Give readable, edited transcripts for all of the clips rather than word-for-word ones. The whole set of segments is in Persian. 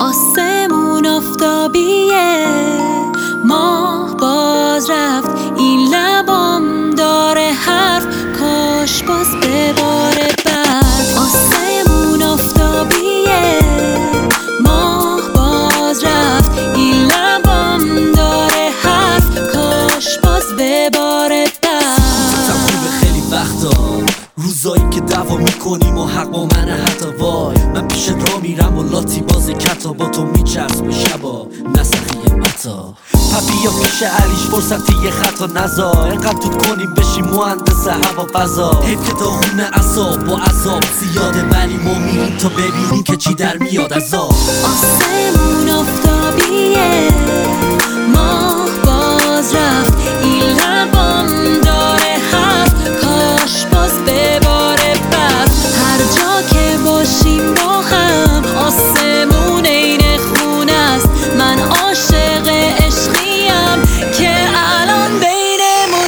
آسمون آفتابیه، ماه باز رفت، این لبام داره حرف، کاش باز بباره برف. آسمون آفتابیه، ماه باز رفت، این لبام داره حرف، کاش باز بباره برف. خیلی وقتا روزایی که دعوا میکنیم و حق با منه حتی وای، من پیشت را میرم و لاتی باز کتا با تو میچرس به شبا نسخی متا پپیا پیش علیش فرصتی یه خطا نزا اینقدر دود کنیم بشیم مهندس هوا فضا. حیف که داغون عصاب و عذاب زیاده ولی ما میریم تا ببینیم که چی در میاد از آب. آسمون آفتابیه، ماه باز رفت، این لبام داره حرف، کاش باز بباره برف. هر جا که باشیم با هم آسمون عین خونه است، من عاشق عشقیم که الان بینمون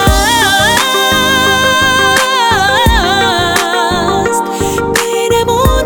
هست، بینمون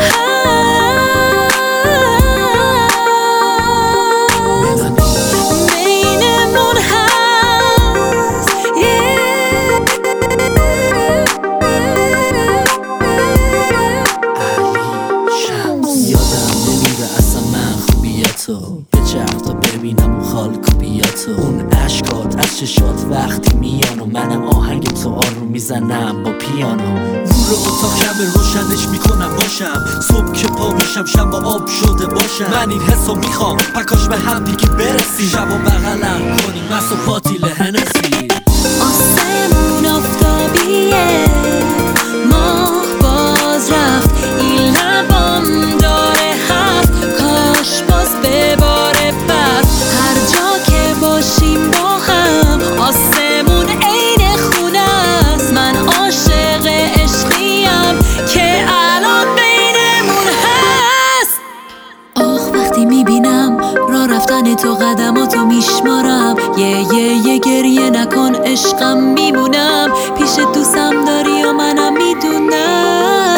بچرخ تا ببینم اون خال کوبیاتو، اون عشقات از چشات وقتی میان و منم آهنگ تو آروم میزنم با پیانو. نور اتاق شب روشنش میکنم باشم، صبح که پا میشم شب با آب شده باشم. من این حسو میخوام پکاش به هم دیگه برسیم، شب و بغلم کنیم مست و پاتیل هنسی. آسمون آفتابیه، ماه باز رفت، این لبام داره حرف، کاش باز بباره برف. هر جا که باشیم با هم آسمون عین خونه است، من عاشق عشقیم که الان بینمون هست. آخ وقتی میبینم راه رفتن تو قدماتو میشمارم، یه گریه نکن عشقم میمونم، پیش دوستم داری و منم میدونم.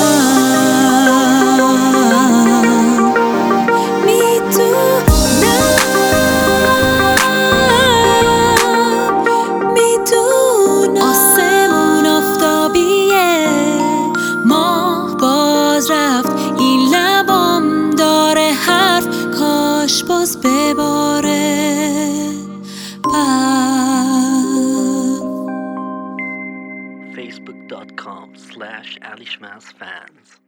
آسمون آفتابیه، ماه باز رفت، این لبام داره حرف، کاش باز بباره برف. facebook.com/alishmasfans